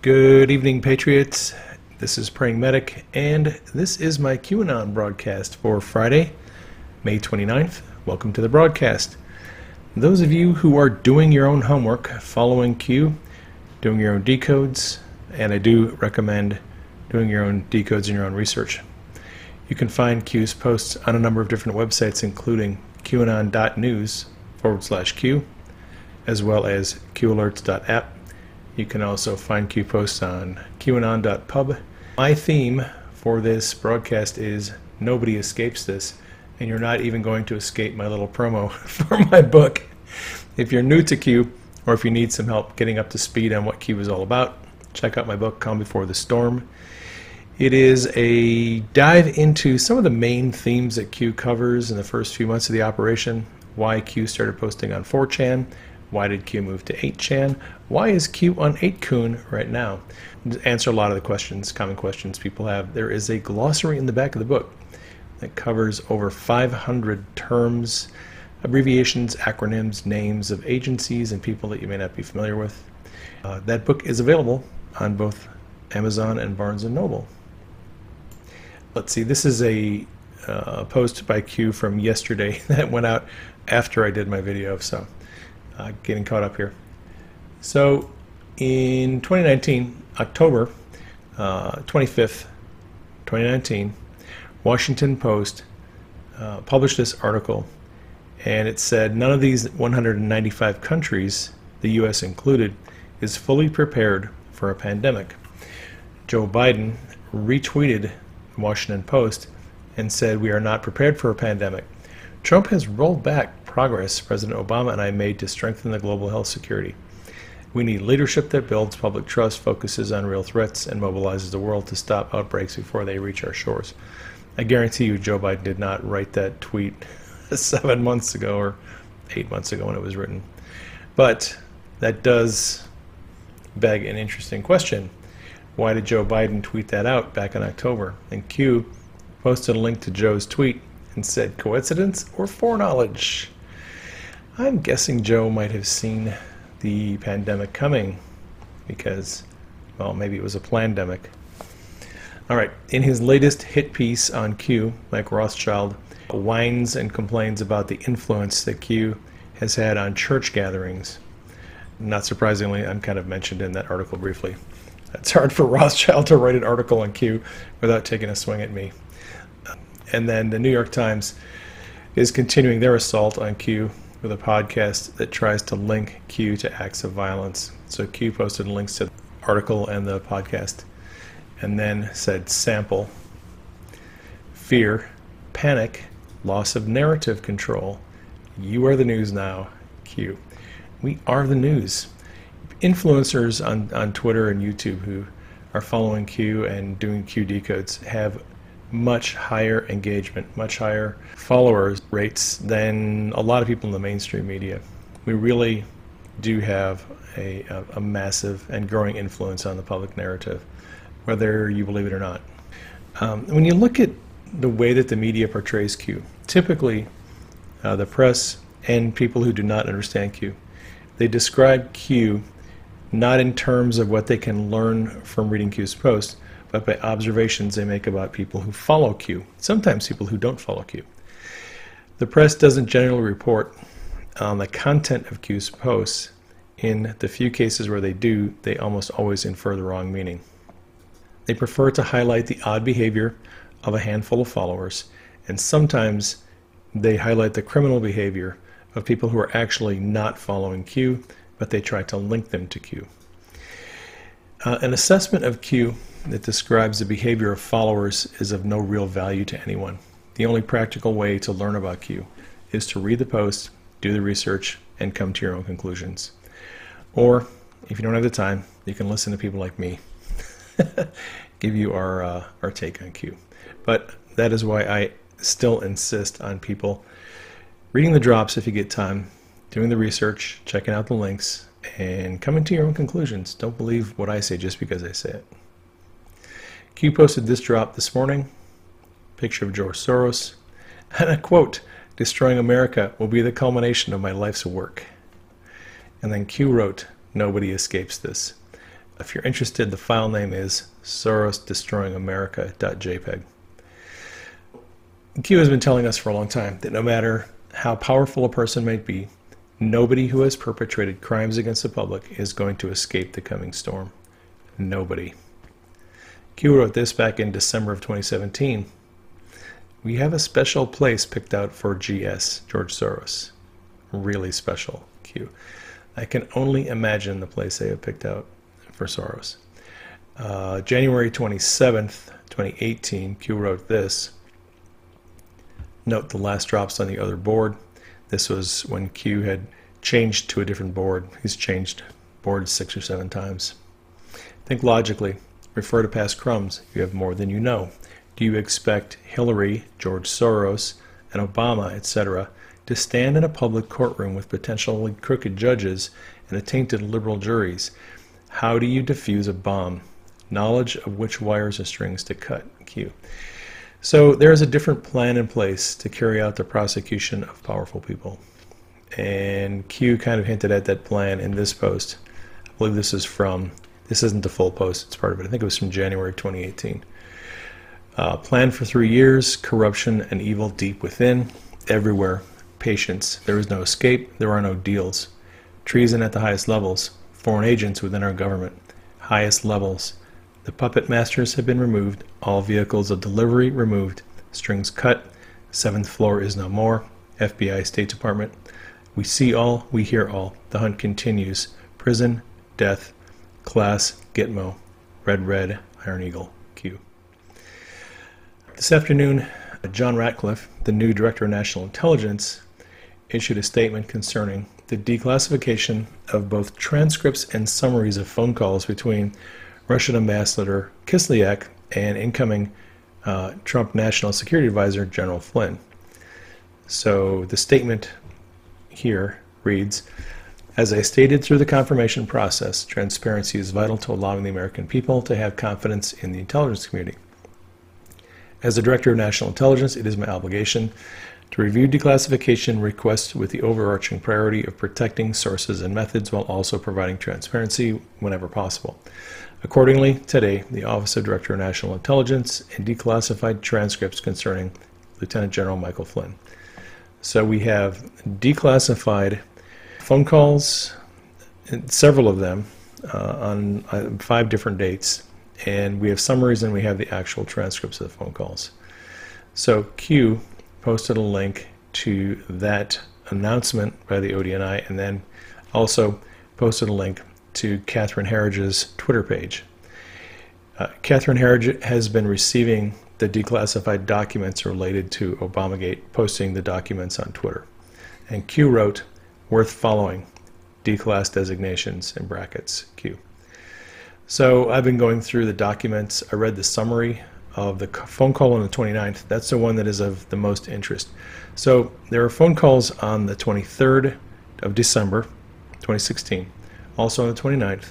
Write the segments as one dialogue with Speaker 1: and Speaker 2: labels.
Speaker 1: Good evening, Patriots. This is Praying Medic, and this is my QAnon broadcast for Friday, May 29th. Welcome to the broadcast. Those of you who are doing your own homework, following Q, doing your own decodes, and I do recommend doing your own decodes and your own research. You can find Q's posts on a number of different websites, including qanon.news/Q, as well as qalerts.app. You can also find Q posts on qanon.pub. My theme for this broadcast is nobody escapes this, and you're not even going to escape my little promo for my book. If you're new to Q, or if you need some help getting up to speed on what Q is all about, check out my book, Calm Before the Storm. It is a dive into some of the main themes that Q covers in the first few months of the operation, why Q started posting on 4chan, why did Q move to 8chan, why is Q on 8kun right now? Answer a lot of the questions, common questions people have. There is a glossary in the back of the book that covers over 500 terms, abbreviations, acronyms, names of agencies and people that you may not be familiar with. That book is available on both Amazon and Barnes & Noble. Let's see, this is a post by Q from yesterday that went out after I did my video, so getting caught up here. So in 2019, October 25th, 2019, Washington Post published this article, and it said none of these 195 countries, the US included, is fully prepared for a pandemic. Joe Biden retweeted the Washington Post and said we are not prepared for a pandemic. Trump has rolled back progress President Obama and I made to strengthen the global health security. We need leadership that builds public trust, focuses on real threats, and mobilizes the world to stop outbreaks before they reach our shores. I guarantee you Joe Biden did not write that tweet 7 months ago or 8 months ago when it was written. But that does beg an interesting question. Why did Joe Biden tweet that out back in October? And Q posted a link to Joe's tweet and said, coincidence or foreknowledge? I'm guessing Joe might have seen the pandemic coming because, well, maybe it was a plandemic. All right, in his latest hit piece on Q, Mike Rothschild whines and complains about the influence that Q has had on church gatherings. Not surprisingly, I'm kind of mentioned in that article briefly. It's hard for Rothschild to write an article on Q without taking a swing at me. And then the New York Times is continuing their assault on Q with a podcast that tries to link Q to acts of violence. So Q posted links to the article and the podcast, and then said sample, fear, panic, loss of narrative control. You are the news now, Q. We are the news. Influencers on Twitter and YouTube who are following Q and doing Q decodes have much higher engagement, much higher followers rates than a lot of people in the mainstream media. We really do have a massive and growing influence on the public narrative, whether you believe it or not. When you look at the way that the media portrays Q, typically the press and people who do not understand Q, they describe Q not in terms of what they can learn from reading Q's posts, but by observations they make about people who follow Q, sometimes people who don't follow Q. The press doesn't generally report on the content of Q's posts. In the few cases where they do, they almost always infer the wrong meaning. They prefer to highlight the odd behavior of a handful of followers, and sometimes they highlight the criminal behavior of people who are actually not following Q, but they try to link them to Q. An assessment of Q that describes the behavior of followers is of no real value to anyone. The only practical way to learn about Q is to read the post, do the research, and come to your own conclusions. Or, if you don't have the time, you can listen to people like me give you our take on Q. But that is why I still insist on people reading the drops if you get time, doing the research, checking out the links, and coming to your own conclusions. Don't believe what I say just because I say it. Q posted this drop this morning, picture of George Soros, and a quote, "Destroying America will be the culmination of my life's work." And then Q wrote, "Nobody escapes this." If you're interested, the file name is sorosdestroyingamerica.jpg. Q has been telling us for a long time that no matter how powerful a person might be, nobody who has perpetrated crimes against the public is going to escape the coming storm. Nobody. Q wrote this back in December of 2017. We have a special place picked out for GS, George Soros. Really special, Q. I can only imagine the place they have picked out for Soros. January 27th, 2018, Q wrote this. Note the last drops on the other board. This was when Q had changed to a different board. He's changed boards 6 or 7 times. Think logically. Refer to past crumbs. You have more than you know. Do you expect Hillary, George Soros, and Obama, etc., to stand in a public courtroom with potentially crooked judges and a tainted liberal juries? How do you defuse a bomb? Knowledge of which wires or strings to cut. Q. So there is a different plan in place to carry out the prosecution of powerful people. And Q kind of hinted at that plan in this post. I believe this isn't the full post, it's part of it. I think it was from January 2018. Plan for 3 years, corruption and evil deep within, everywhere, patience. There is no escape, there are no deals. Treason at the highest levels, foreign agents within our government, highest levels. The puppet masters have been removed, all vehicles of delivery removed, strings cut, 7th floor is no more, FBI, State Department. We see all, we hear all. The hunt continues. Prison, death, class, Gitmo, red, Iron Eagle, Q. This afternoon, John Ratcliffe, the new Director of National Intelligence, issued a statement concerning the declassification of both transcripts and summaries of phone calls between Russian Ambassador Kislyak and incoming Trump National Security Advisor General Flynn. So the statement here reads, as I stated through the confirmation process, transparency is vital to allowing the American people to have confidence in the intelligence community. As the Director of National Intelligence, it is my obligation to review declassification requests with the overarching priority of protecting sources and methods while also providing transparency whenever possible. Accordingly, today, the Office of Director of National Intelligence and declassified transcripts concerning Lieutenant General Michael Flynn. So we have declassified phone calls, several of them, on 5 different dates, and we have summaries and we have the actual transcripts of the phone calls. So Q posted a link to that announcement by the ODNI and then also posted a link to Catherine Herridge's Twitter page. Catherine Herridge has been receiving the declassified documents related to Obamagate, posting the documents on Twitter. And Q wrote, worth following, declass designations in brackets, Q. So I've been going through the documents. I read the summary of the phone call on the 29th. That's the one that is of the most interest. So there are phone calls on the 23rd of December, 2016, also on the 29th.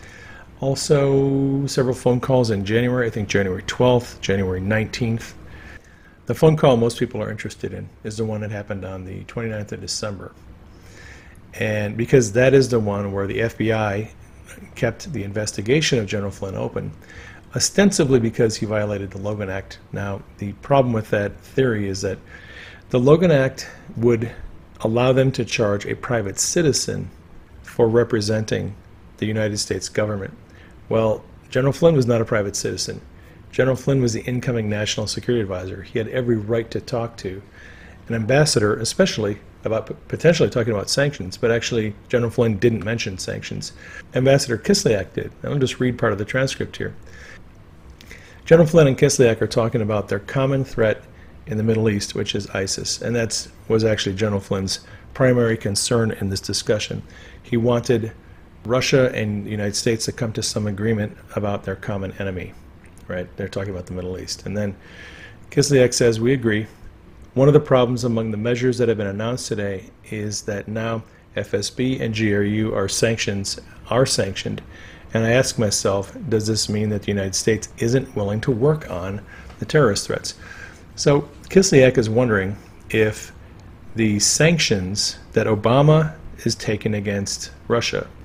Speaker 1: Also several phone calls in January, I think January 12th, January 19th. The phone call most people are interested in is the one that happened on the 29th of December. And because that is the one where the FBI kept the investigation of General Flynn open, ostensibly because he violated the Logan Act. Now, the problem with that theory is that the Logan Act would allow them to charge a private citizen for representing the United States government. Well, General Flynn was not a private citizen. General Flynn was the incoming National Security Advisor. He had every right to talk to an ambassador, especially about potentially talking about sanctions, but actually General Flynn didn't mention sanctions. Ambassador Kislyak did. I'll just read part of the transcript here. General Flynn and Kislyak are talking about their common threat in the Middle East, which is ISIS, and that was actually General Flynn's primary concern in this discussion. He wanted Russia and the United States to come to some agreement about their common enemy, right? They're talking about the Middle East. And then Kislyak says, we agree. One of the problems among the measures that have been announced today is that now FSB and GRU are sanctioned. And I ask myself, does this mean that the United States isn't willing to work on the terrorist threats? So Kislyak is wondering if the sanctions that Obama is taking against Russia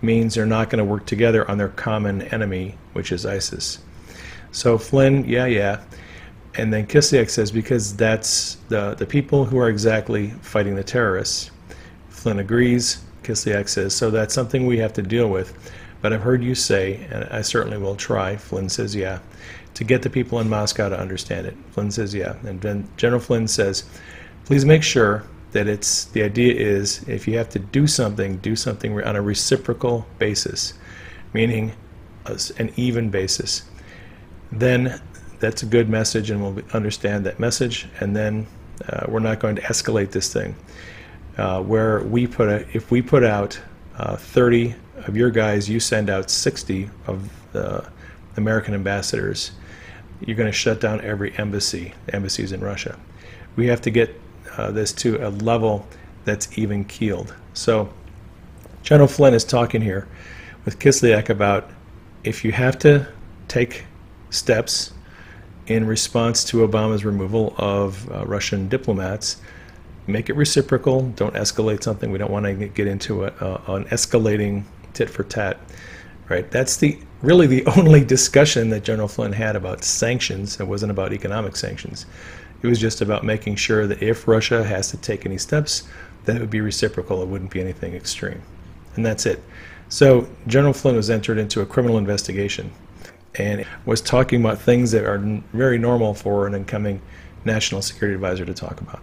Speaker 1: means they're not going to work together on their common enemy, which is ISIS. So Flynn, yeah. And then Kislyak says, because that's the people who are exactly fighting the terrorists. Flynn agrees. Kislyak says, so that's something we have to deal with. But I've heard you say, and I certainly will try, Flynn says, yeah, to get the people in Moscow to understand it. Flynn says, yeah. And then General Flynn says, please make sure that the idea is if you have to do something on a reciprocal basis, meaning an even basis. Then that's a good message, and we'll understand that message, and then we're not going to escalate this thing. Where if we put out 30 of your guys, you send out 60 of the American ambassadors, you're going to shut down every embassies in Russia. We have to get this to a level that's even keeled. So General Flynn is talking here with Kislyak about if you have to take steps in response to Obama's removal of Russian diplomats, make it reciprocal. Don't escalate something. We don't want to get into an escalating tit for tat. Right? That's really the only discussion that General Flynn had about sanctions. It wasn't about economic sanctions. It was just about making sure that if Russia has to take any steps, that it would be reciprocal. It wouldn't be anything extreme. And that's it. So General Flynn was entered into a criminal investigation and was talking about things that are very normal for an incoming national security advisor to talk about.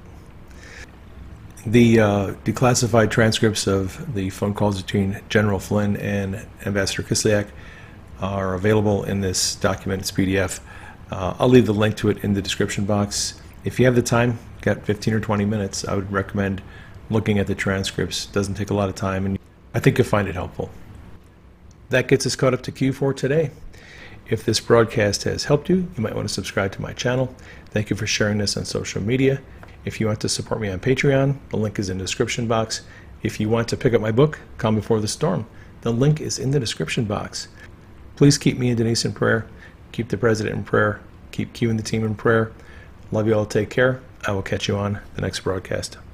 Speaker 1: The declassified transcripts of the phone calls between General Flynn and Ambassador Kislyak are available in this document. It's PDF. I'll leave the link to it in the description box. If you have the time, got 15 or 20 minutes, I would recommend looking at the transcripts. It doesn't take a lot of time, and I think you'll find it helpful. That gets us caught up to Q for today. If this broadcast has helped you, you might want to subscribe to my channel. Thank you for sharing this on social media. If you want to support me on Patreon, the link is in the description box. If you want to pick up my book, Calm Before the Storm, the link is in the description box. Please keep me and Denise in prayer. Keep the president in prayer. Keep Q and the team in prayer. Love you all. Take care. I will catch you on the next broadcast.